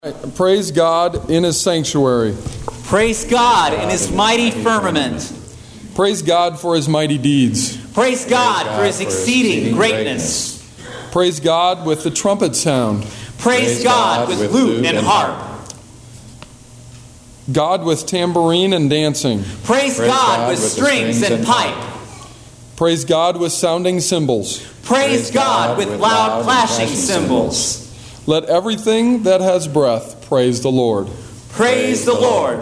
Praise God in His sanctuary. Praise God in His mighty firmament. Praise God for His mighty deeds. Praise God for His exceeding greatness. Praise God with the trumpet sound. Praise God with lute and harp. God with tambourine and dancing. Praise God with strings and pipe. Praise God with sounding cymbals. Praise God with loud clashing cymbals. Let everything that has breath praise the Lord. Praise the Lord.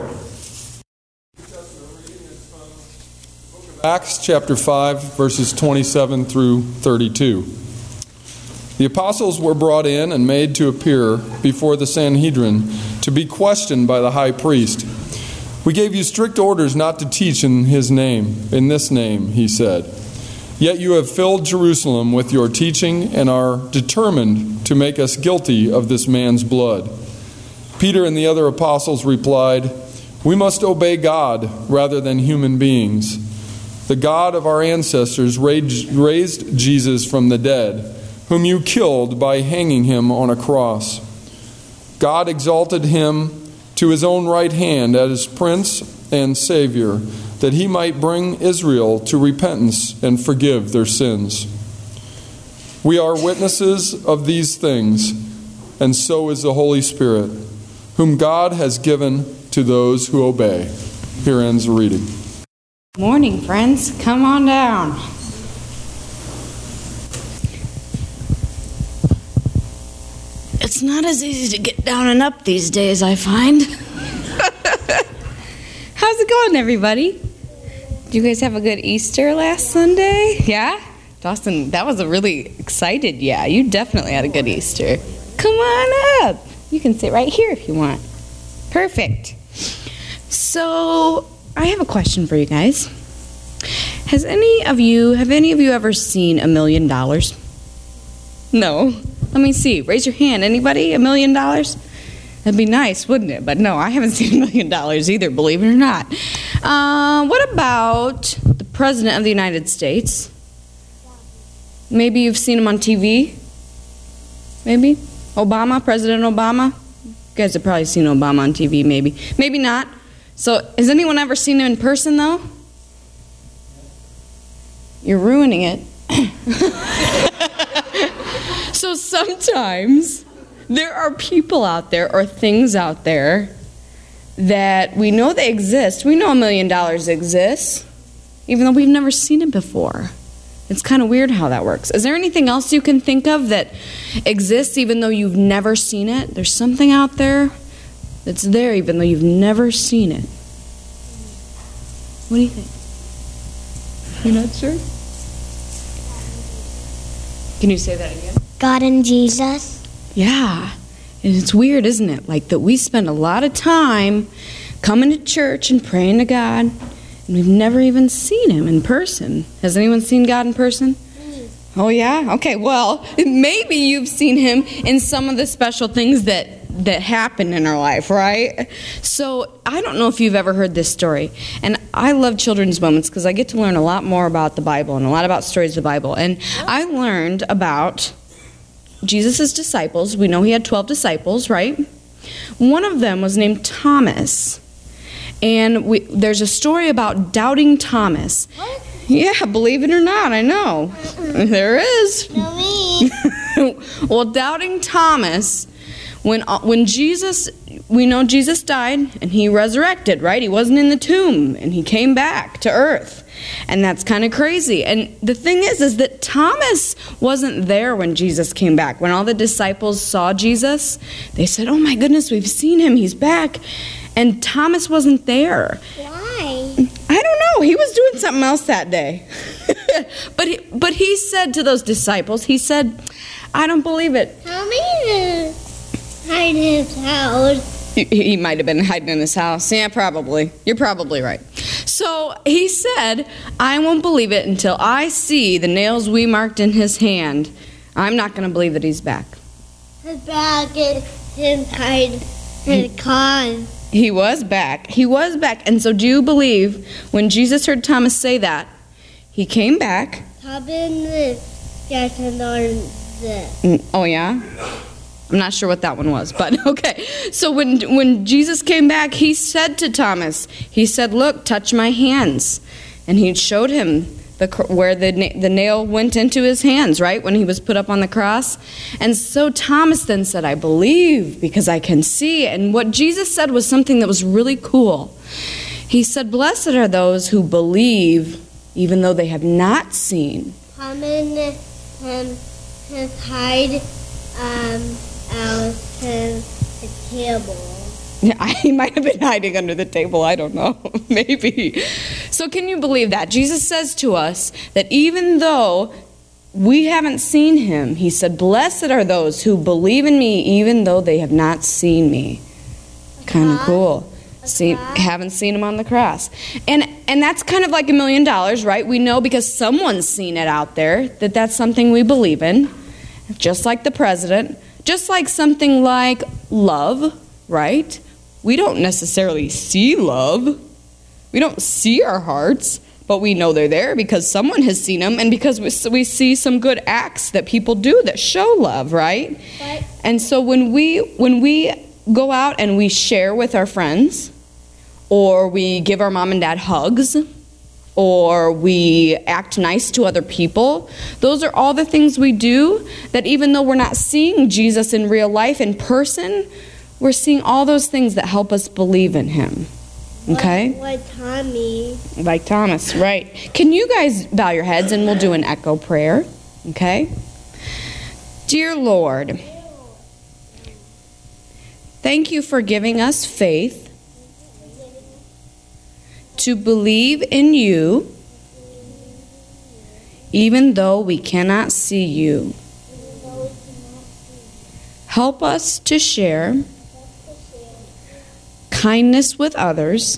Acts chapter 5, verses 27 through 32. The apostles were brought in and made to appear before the Sanhedrin to be questioned by the high priest. We gave you strict orders not to teach in this name, he said. Yet you have filled Jerusalem with your teaching and are determined to make us guilty of this man's blood. Peter and the other apostles replied, "We must obey God rather than human beings. The God of our ancestors raised Jesus from the dead, whom you killed by hanging him on a cross. God exalted him to his own right hand as Prince and Savior, that he might bring Israel to repentance and forgive their sins. We are witnesses of these things, and so is the Holy Spirit, whom God has given to those who obey." Here ends the reading. Morning, friends. Come on down. It's not as easy to get down and up these days, I find. How's it going, everybody? Did you guys have a good Easter last Sunday? Yeah? Dawson, that was a really excited yeah. You definitely had a good Easter. Come on up. You can sit right here if you want. Perfect. So, I have a question for you guys. Have any of you ever seen $1 million? No. Let me see. Raise your hand. Anybody? $1 million? That'd be nice, wouldn't it? But no, I haven't seen $1 million either, believe it or not. What about the President of the United States? Maybe you've seen him on TV? Maybe? Obama, President Obama? You guys have probably seen Obama on TV, maybe. Maybe not. So, has anyone ever seen him in person, though? You're ruining it. So sometimes there are people out there or things out there that we know they exist. We know $1 million exists, even though we've never seen it before. It's kind of weird how that works. Is there anything else you can think of that exists even though you've never seen it? There's something out there that's there even though you've never seen it. What do you think? You're not sure? Can you say that again? God and Jesus. Yeah. And it's weird, isn't it? Like that we spend a lot of time coming to church and praying to God, and we've never even seen Him in person. Has anyone seen God in person? Oh, yeah? Okay, well, maybe you've seen Him in some of the special things that happen in our life, right? So I don't know if you've ever heard this story. And I love children's moments because I get to learn a lot more about the Bible and a lot about stories of the Bible. And I learned about Jesus' disciples. We know He had 12 disciples, right? One of them was named Thomas. And there's a story about doubting Thomas. What? Yeah, believe it or not, I know. There is. No me. Well, doubting Thomas, when Jesus, we know Jesus died and He resurrected, right? He wasn't in the tomb and He came back to earth. And that's kind of crazy. And the thing is that Thomas wasn't there when Jesus came back. When all the disciples saw Jesus, they said, "Oh my goodness, we've seen Him, He's back." And Thomas wasn't there. Why? I don't know. He was doing something else that day. But he said to those disciples, he said, "I don't believe it." Tell me to hide in his house. He might have been hiding in his house. Yeah, probably. You're probably right. So he said, "I won't believe it until I see the nails we marked in His hand. I'm not going to believe that He's back." His bag is inside his car. He was back. He was back. And so do you believe when Jesus heard Thomas say that, He came back? Yes, and Oh, yeah? I'm not sure what that one was, but okay. So when Jesus came back, he said to Thomas, he said, look, touch my hands. And he showed him where the nail went into his hands, right, when he was put up on the cross. And so Thomas then said, I believe because I can see. And what Jesus said was something that was really cool. He said, blessed are those who believe even though they have not seen. Come in and hide out the table. Yeah, he might have been hiding under the table. I don't know. Maybe. So can you believe that? Jesus says to us that even though we haven't seen him, he said, blessed are those who believe in me even though they have not seen me. Kind of cool. Haven't seen him on the cross. And that's kind of like $1 million, right? We know because someone's seen it out there that that's something we believe in. Just like the president. Just like something like love, right? We don't necessarily see love. We don't see our hearts, but we know they're there because someone has seen them and because we see some good acts that people do that show love, right? Right. And so when we go out and we share with our friends, or we give our mom and dad hugs, or we act nice to other people, those are all the things we do that even though we're not seeing Jesus in real life in person, we're seeing all those things that help us believe in him. Okay? Like Tommy. Like Thomas, right. Can you guys bow your heads and we'll do an echo prayer? Okay? Dear Lord, thank you for giving us faith to believe in you even though we cannot see you. Help us to share kindness with others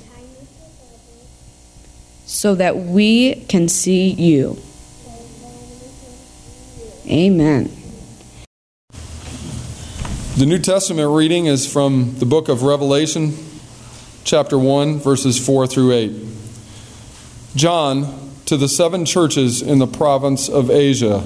so that we can see you. Amen. The New Testament reading is from the book of Revelation, chapter 1, verses 4 through 8. John, to the 7 churches in the province of Asia.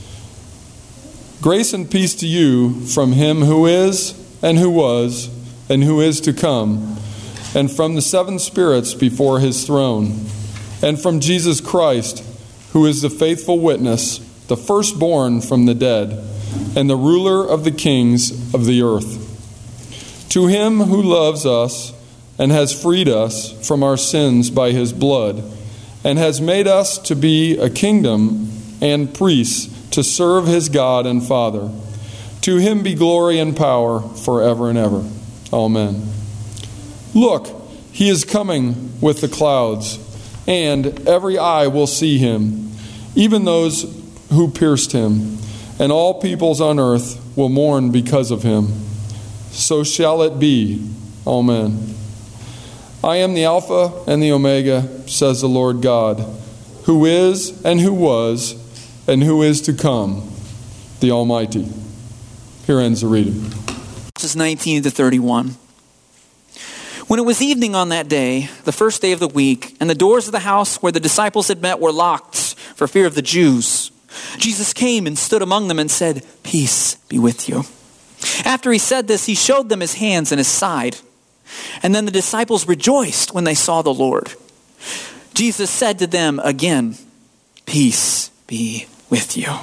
Grace and peace to you from him who is, and who was, and who is to come, and from the 7 spirits before his throne, and from Jesus Christ, who is the faithful witness, the firstborn from the dead, and the ruler of the kings of the earth. To him who loves us and has freed us from our sins by his blood, and has made us to be a kingdom and priests to serve his God and Father. To him be glory and power forever and ever. Amen. Look, he is coming with the clouds, and every eye will see him, even those who pierced him, and all peoples on earth will mourn because of him. So shall it be. Amen. I am the Alpha and the Omega, says the Lord God, who is and who was and who is to come, the Almighty. Here ends the reading. Verses 19 to 31. When it was evening on that day, the first day of the week, and the doors of the house where the disciples had met were locked for fear of the Jews, Jesus came and stood among them and said, "Peace be with you." After he said this, he showed them his hands and his side. And then the disciples rejoiced when they saw the Lord. Jesus said to them again, "Peace be with you.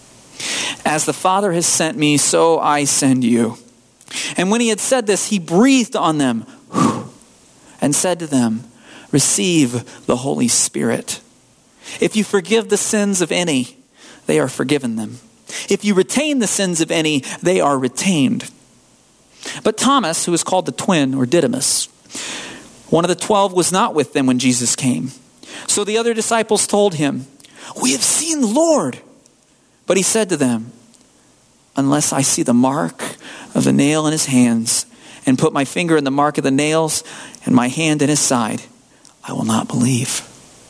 As the Father has sent me, so I send you." And when he had said this, he breathed on them and said to them, "Receive the Holy Spirit. If you forgive the sins of any, they are forgiven them. If you retain the sins of any, they are retained." But Thomas, who is called the twin, or Didymus, one of the 12, was not with them when Jesus came. So the other disciples told him, "We have seen the Lord." But he said to them, "Unless I see the mark of the nail in his hands, and put my finger in the mark of the nails, and my hand in his side, I will not believe."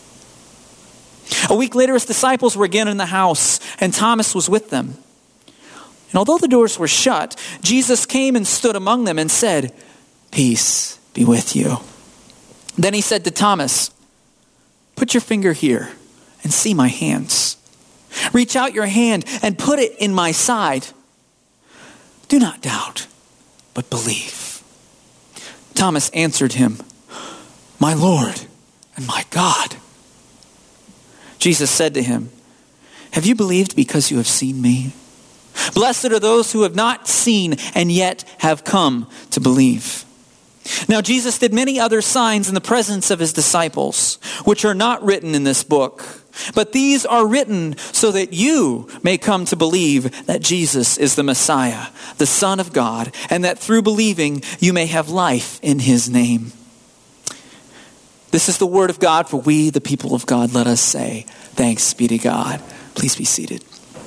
A week later, his disciples were again in the house, and Thomas was with them. And although the doors were shut, Jesus came and stood among them and said, "Peace be with you." Then he said to Thomas, "Put your finger here and see my hands. Reach out your hand and put it in my side. Do not doubt, but believe." Thomas answered him, "My Lord and my God." Jesus said to him, "Have you believed because you have seen me? Blessed are those who have not seen and yet have come to believe." Now Jesus did many other signs in the presence of his disciples, which are not written in this book. But these are written so that you may come to believe that Jesus is the Messiah, the Son of God, and that through believing you may have life in his name. This is the word of God for we, the people of God. Let us say, thanks be to God. Please be seated.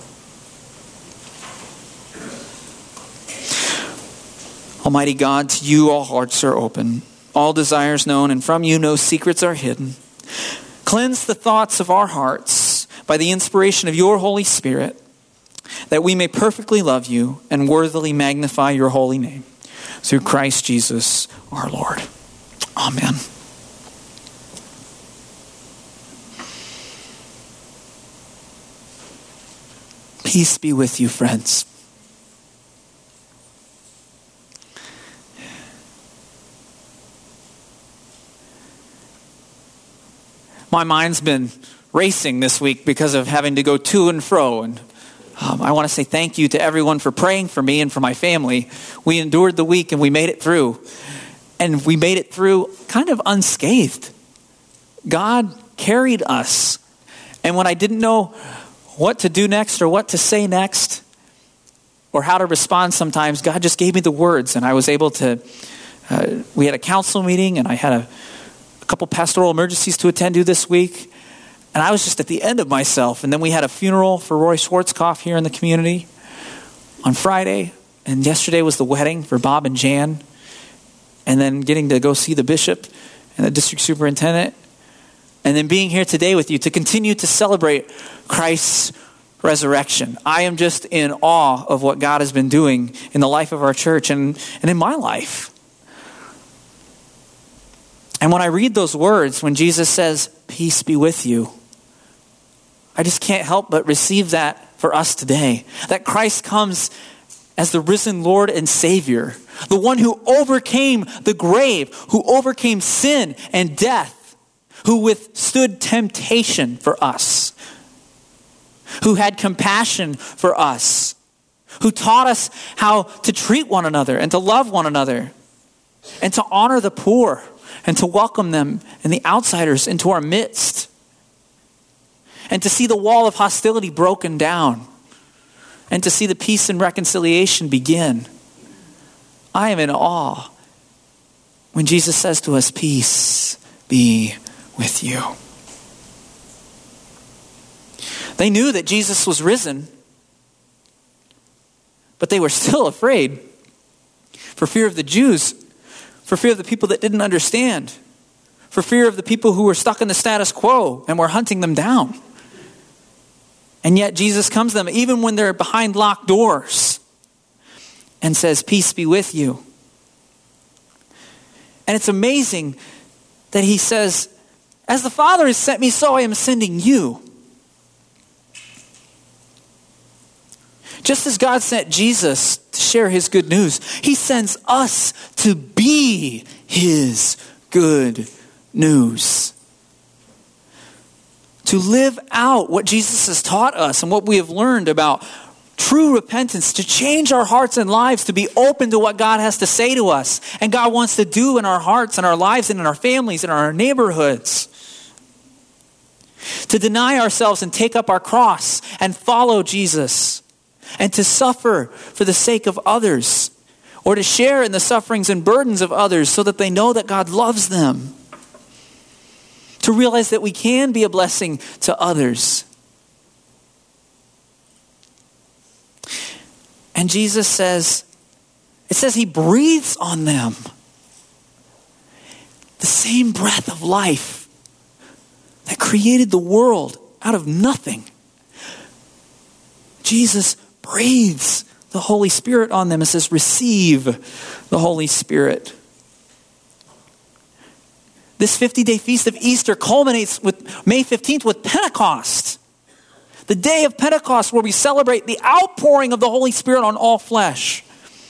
Almighty God, to you all hearts are open, all desires known, and from you no secrets are hidden. Cleanse the thoughts of our hearts by the inspiration of your Holy Spirit, that we may perfectly love you and worthily magnify your holy name. Through Christ Jesus our Lord. Amen. Peace be with you, friends. My mind's been racing this week because of having to go to and fro. And I want to say thank you to everyone for praying for me and for my family. We endured the week and we made it through. And we made it through kind of unscathed. God carried us. And when I didn't know what to do next or what to say next or how to respond sometimes, God just gave me the words. And I was able to, we had a council meeting and I had a couple pastoral emergencies to attend to this week. And I was just at the end of myself. And then we had a funeral for Roy Schwarzkopf here in the community on Friday. And yesterday was the wedding for Bob and Jan. And then getting to go see the bishop and the district superintendent. And then being here today with you to continue to celebrate Christ's resurrection. I am just in awe of what God has been doing in the life of our church and in my life. And when I read those words, when Jesus says, "Peace be with you," I just can't help but receive that for us today. That Christ comes as the risen Lord and Savior, the one who overcame the grave, who overcame sin and death, who withstood temptation for us, who had compassion for us, who taught us how to treat one another and to love one another and to honor the poor and to welcome them and the outsiders into our midst. And to see the wall of hostility broken down. And to see the peace and reconciliation begin. I am in awe when Jesus says to us, "Peace be with you." They knew that Jesus was risen, but they were still afraid for fear of the Jews, for fear of the people that didn't understand, for fear of the people who were stuck in the status quo and were hunting them down. And yet Jesus comes to them even when they're behind locked doors and says, "Peace be with you." And it's amazing that he says, "As the Father has sent me, so I am sending you." Just as God sent Jesus to share his good news, he sends us to be his good news. To live out what Jesus has taught us and what we have learned about true repentance, to change our hearts and lives, to be open to what God has to say to us and God wants to do in our hearts and our lives and in our families and our neighborhoods. To deny ourselves and take up our cross and follow Jesus. And to suffer for the sake of others, or to share in the sufferings and burdens of others so that they know that God loves them. To realize that we can be a blessing to others. And Jesus says, it says he breathes on them. The same breath of life that created the world out of nothing. Jesus breathes the Holy Spirit on them and says, "Receive the Holy Spirit." This 50-day feast of Easter culminates with May 15th with Pentecost. The day of Pentecost where we celebrate the outpouring of the Holy Spirit on all flesh.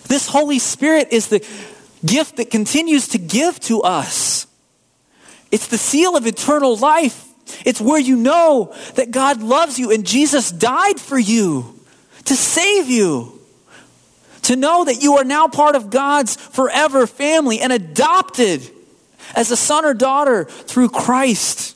This Holy Spirit is the gift that continues to give to us. It's the seal of eternal life. It's where you know that God loves you and Jesus died for you to save you. To know that you are now part of God's forever family and adopted as a son or daughter through Christ.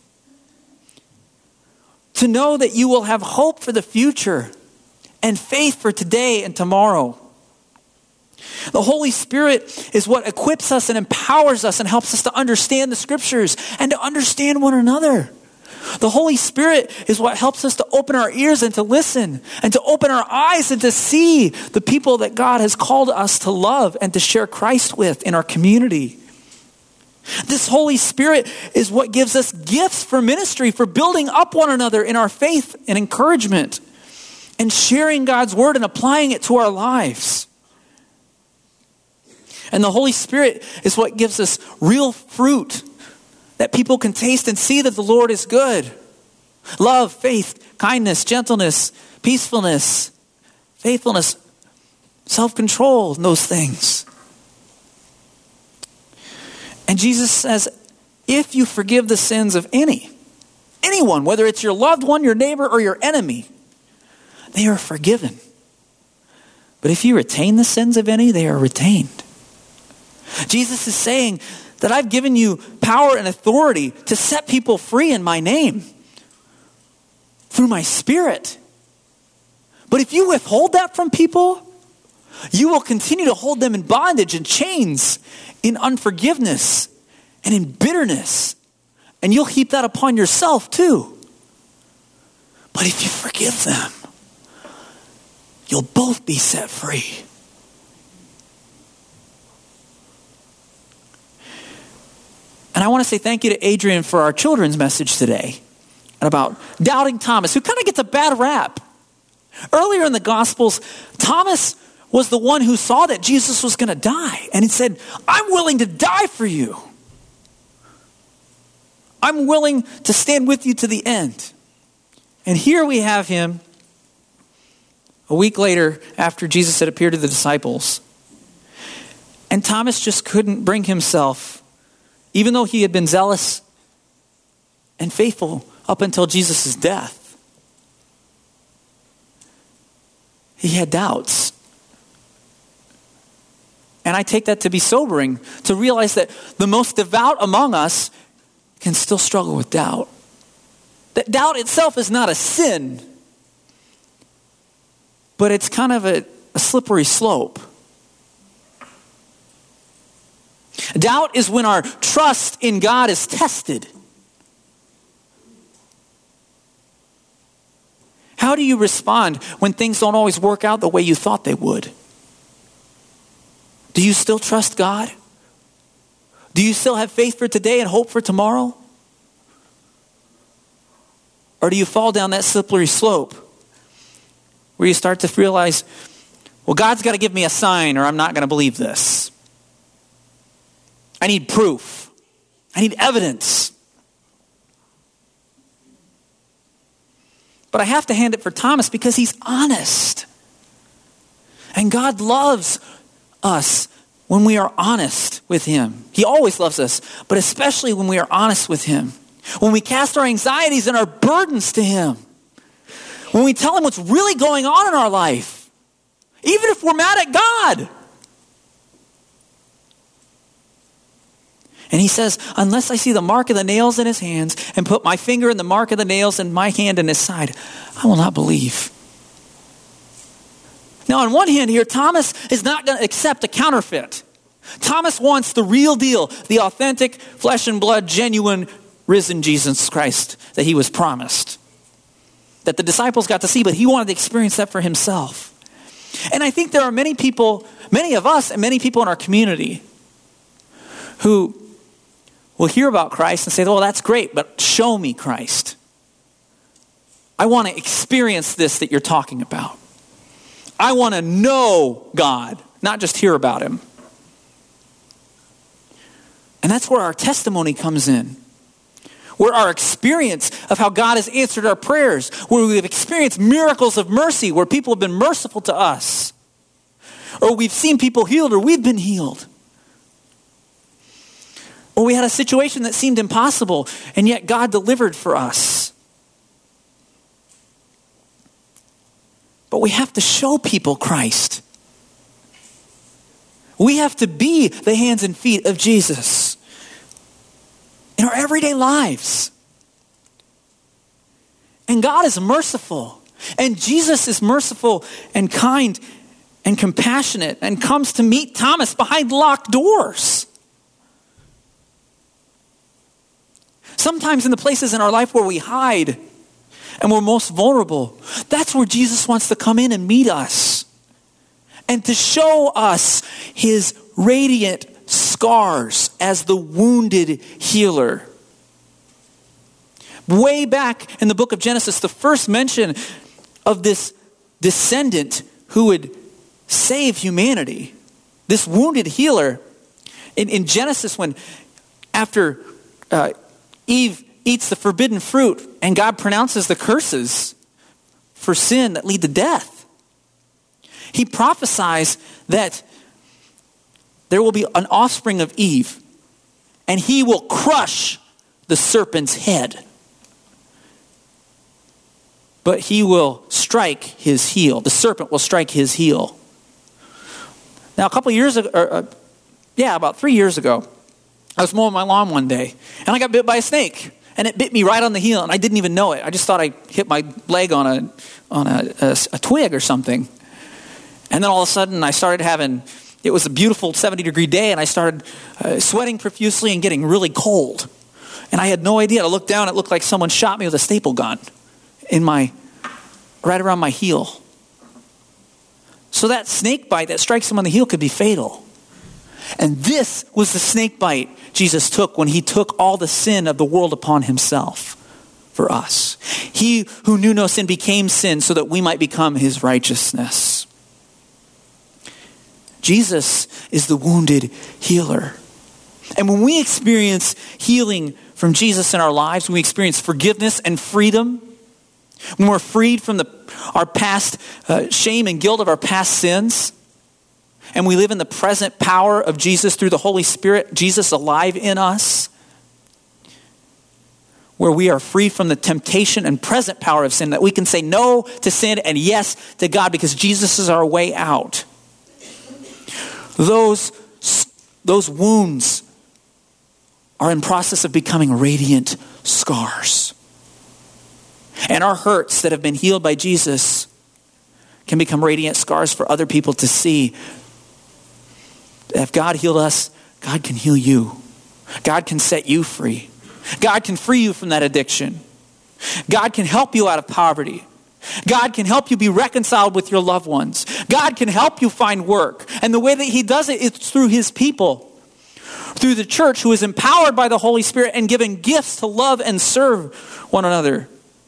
To know that you will have hope for the future and faith for today and tomorrow. The Holy Spirit is what equips us and empowers us and helps us to understand the Scriptures and to understand one another. The Holy Spirit is what helps us to open our ears and to listen and to open our eyes and to see the people that God has called us to love and to share Christ with in our community. This Holy Spirit is what gives us gifts for ministry, for building up one another in our faith and encouragement and sharing God's word and applying it to our lives. And the Holy Spirit is what gives us real fruit that people can taste and see that the Lord is good. Love, faith, kindness, gentleness, peacefulness, faithfulness, self-control, and those things. And Jesus says, if you forgive the sins of anyone, whether it's your loved one, your neighbor, or your enemy, they are forgiven. But if you retain the sins of any, they are retained. Jesus is saying that I've given you power and authority to set people free in my name through my Spirit. But if you withhold that from people, you will continue to hold them in bondage and chains, in unforgiveness and in bitterness. And you'll heap that upon yourself too. But if you forgive them, you'll both be set free. And I want to say thank you to Adrian for our children's message today about doubting Thomas, who kind of gets a bad rap. Earlier in the Gospels, Thomas was the one who saw that Jesus was going to die. And he said, I'm willing to die for you. I'm willing to stand with you to the end. And here we have him a week later after Jesus had appeared to the disciples. And Thomas just couldn't bring himself, even though he had been zealous and faithful up until Jesus' death. He had doubts. And I take that to be sobering, to realize that the most devout among us can still struggle with doubt. That doubt itself is not a sin, but it's kind of a slippery slope. Doubt is when our trust in God is tested. How do you respond when things don't always work out the way you thought they would? Do you still trust God? Do you still have faith for today and hope for tomorrow? Or do you fall down that slippery slope where you start to realize, well, God's got to give me a sign or I'm not going to believe this. I need proof. I need evidence. But I have to hand it for Thomas because he's honest. And God loves us when we are honest with him. He always loves us, but especially when we are honest with him. When we cast our anxieties and our burdens to him. When we tell him what's really going on in our life. Even if we're mad at God. And he says, unless I see the mark of the nails in his hands and put my finger in the mark of the nails and my hand in his side, I will not believe. Now, on one hand here, Thomas is not going to accept a counterfeit. Thomas wants the real deal, the authentic, flesh and blood, genuine, risen Jesus Christ that he was promised. That the disciples got to see, but he wanted to experience that for himself. And I think there are many people, many of us and many people in our community who will hear about Christ and say, well, that's great, but show me Christ. I want to experience this that you're talking about. I want to know God, not just hear about him. And that's where our testimony comes in. Where our experience of how God has answered our prayers, where we've experienced miracles of mercy, where people have been merciful to us, Or we've seen people healed, or we've been healed. Or we had a situation that seemed impossible, and yet God delivered for us. But we have to show people Christ. We have to be the hands and feet of Jesus in our everyday lives. And God is merciful. And Jesus is merciful and kind and compassionate and comes to meet Thomas behind locked doors. Sometimes in the places in our life where we hide and we're most vulnerable, that's where Jesus wants to come in and meet us and to show us his radiant scars as the wounded healer. Way back in the book of Genesis, the first mention of this descendant who would save humanity, this wounded healer, in Genesis, when after Eve eats the forbidden fruit and God pronounces the curses for sin that lead to death, he prophesies that there will be an offspring of Eve and he will crush the serpent's head. But he will strike his heel. The serpent will strike his heel. Now, a couple of years ago, about 3 years ago, I was mowing my lawn one day, and I got bit by a snake, and it bit me right on the heel, and I didn't even know it. I just thought I hit my leg on a twig or something. And then all of a sudden, it was a beautiful 70-degree day, and I started sweating profusely and getting really cold. And I had no idea. I looked down, it looked like someone shot me with a staple gun right around my heel. So that snake bite that strikes him on the heel could be fatal. And this was the snake bite Jesus took when he took all the sin of the world upon himself for us. He who knew no sin became sin so that we might become his righteousness. Jesus is the wounded healer. And when we experience healing from Jesus in our lives, when we experience forgiveness and freedom, when we're freed from our past shame and guilt of our past sins, and we live in the present power of Jesus through the Holy Spirit, Jesus alive in us, where we are free from the temptation and present power of sin, that we can say no to sin and yes to God because Jesus is our way out. Those wounds are in process of becoming radiant scars. And our hurts that have been healed by Jesus can become radiant scars for other people to see. If God healed us, God can heal you. God can set you free. God can free you from that addiction. God can help you out of poverty. God can help you be reconciled with your loved ones. God can help you find work. And the way that he does it is through his people, through the church who is empowered by the Holy Spirit and given gifts to love and serve one another.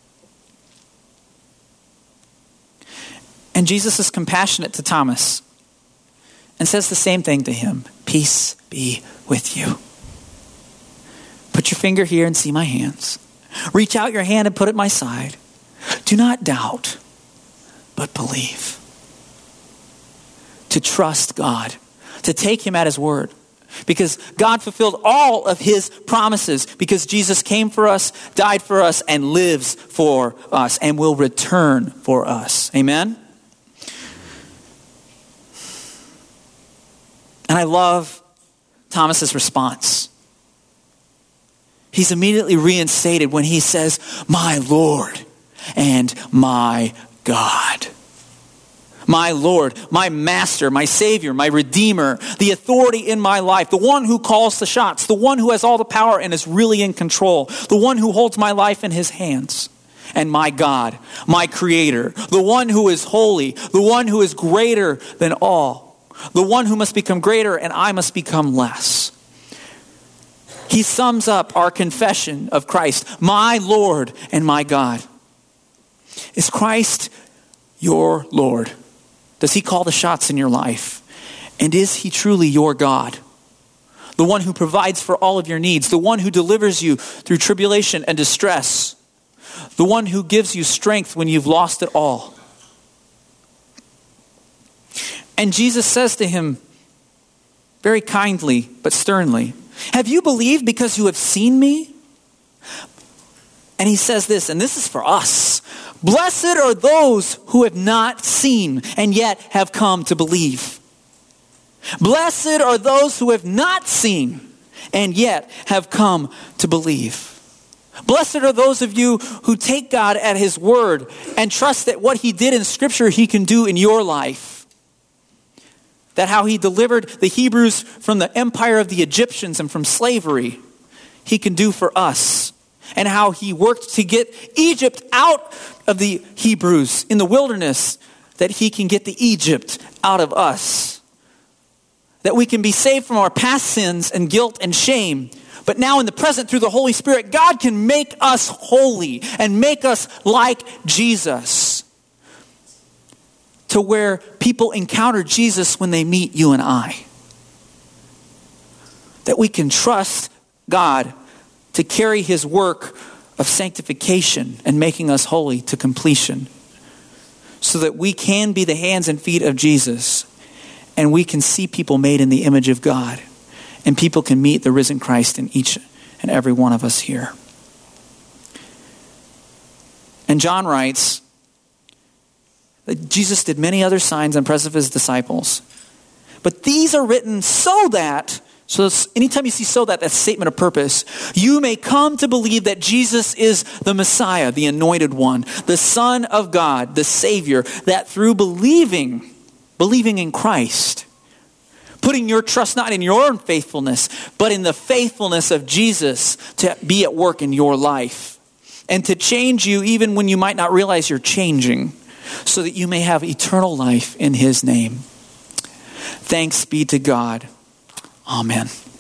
And Jesus is compassionate to Thomas and says the same thing to him. Peace be with you. Put your finger here and see my hands. Reach out your hand and put it at my side. Do not doubt, but believe. To trust God, to take him at his word. Because God fulfilled all of his promises. Because Jesus came for us, died for us, and lives for us, and will return for us. Amen? And I love Thomas's response. He's immediately reinstated when he says, my Lord and my God. My Lord, my Master, my Savior, my Redeemer, the authority in my life, the one who calls the shots, the one who has all the power and is really in control, the one who holds my life in his hands, and my God, my Creator, the one who is holy, the one who is greater than all, the one who must become greater and I must become less. He sums up our confession of Christ, my Lord and my God. Is Christ your Lord? Does he call the shots in your life? And is he truly your God? The one who provides for all of your needs, the one who delivers you through tribulation and distress, the one who gives you strength when you've lost it all. And Jesus says to him, very kindly but sternly, have you believed because you have seen me? And he says this, and this is for us. Blessed are those who have not seen and yet have come to believe. Blessed are those who have not seen and yet have come to believe. Blessed are those of you who take God at his word and trust that what he did in Scripture he can do in your life. That how he delivered the Hebrews from the empire of the Egyptians and from slavery, he can do for us. And how he worked to get Egypt out of the Hebrews in the wilderness, that he can get the Egypt out of us. That we can be saved from our past sins and guilt and shame. But now in the present, through the Holy Spirit, God can make us holy and make us like Jesus. To where people encounter Jesus when they meet you and I. That we can trust God to carry his work of sanctification and making us holy to completion. So that we can be the hands and feet of Jesus. And we can see people made in the image of God. And people can meet the risen Christ in each and every one of us here. And John writes that Jesus did many other signs in presence of his disciples. But these are written so that, so anytime you see so that, that's statement of purpose, you may come to believe that Jesus is the Messiah, the anointed one, the Son of God, the Savior, that through believing in Christ, putting your trust not in your own faithfulness, but in the faithfulness of Jesus to be at work in your life and to change you even when you might not realize you're changing, so that you may have eternal life in his name. Thanks be to God. Amen.